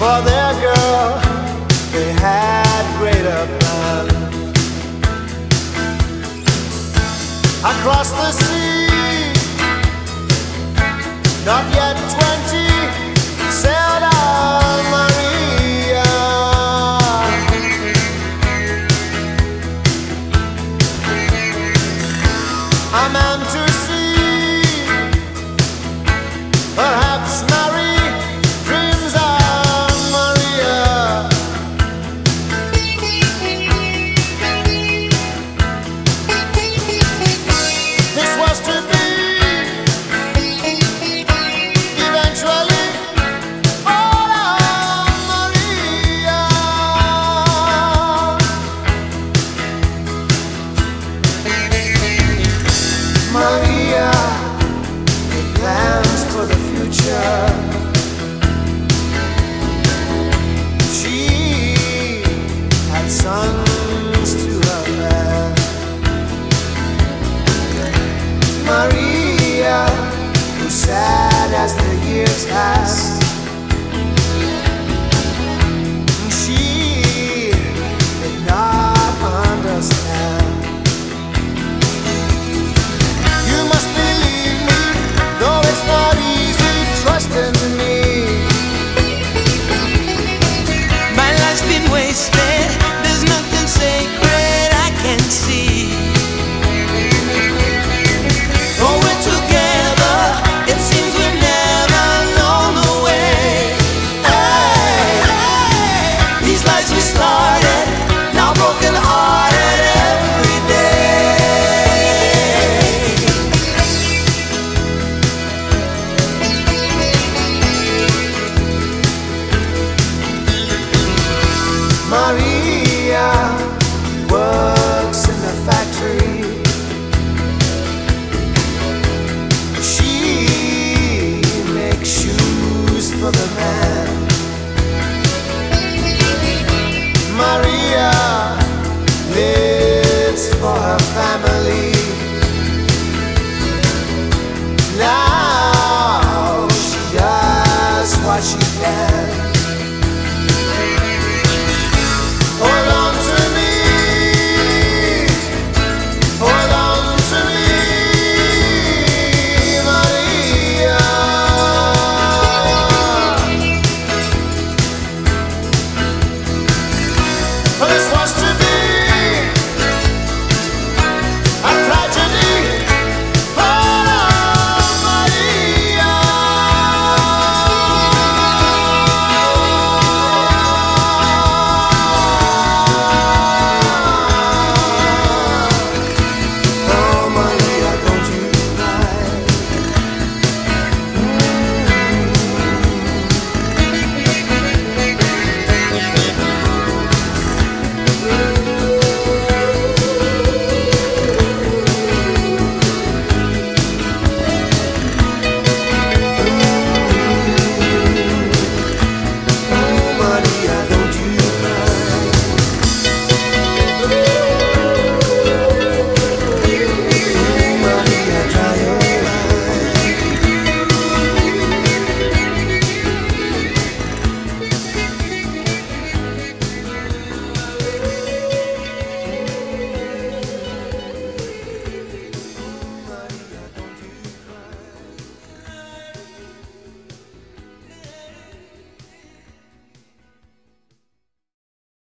For their girl, they had greater plans. Across the sea, not yet 20, sailed on Maria. A man to see, perhaps marry, dreams of Maria. This was to be eventually all of Maria. Maria made plans for the future. She had sons to her land. Maria, who sad as the years passed, she did not understand. You must believe me, though it's not easy, trust in me. My life's been wasted, there's nothing sacred I can see. Though we're together, it seems we've never known the way. Hey, these lives we started, now broken hearted every day. Maria works in the factory. She makes shoes for the man. Maria lives for her family. Now she does what she can.